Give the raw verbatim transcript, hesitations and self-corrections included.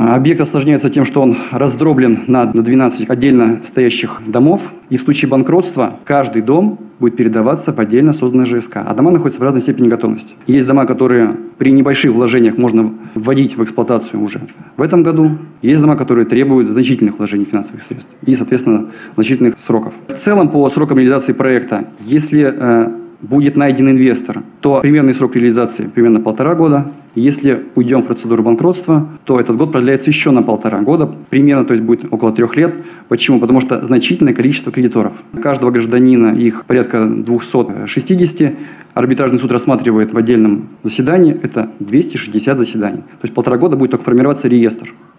Объект осложняется тем, что он раздроблен на двенадцать отдельно стоящих домов, и в случае банкротства каждый дом будет передаваться в отдельно созданный ЖСК, а дома находятся в разной степени готовности. Есть дома, которые при небольших вложениях можно вводить в эксплуатацию уже в этом году, есть дома, которые требуют значительных вложений финансовых средств и, соответственно, значительных сроков. В целом, по срокам реализации проекта, если э, будет найден инвестор, то примерный срок реализации примерно полтора года. Если уйдем в процедуру банкротства, то этот год продляется еще на полтора года, примерно, то есть будет около трех лет. Почему? Потому что значительное количество кредиторов. Каждого гражданина, их порядка двести шестьдесят, арбитражный суд рассматривает в отдельном заседании, это двести шестьдесят заседаний. То есть полтора года будет только формироваться реестр.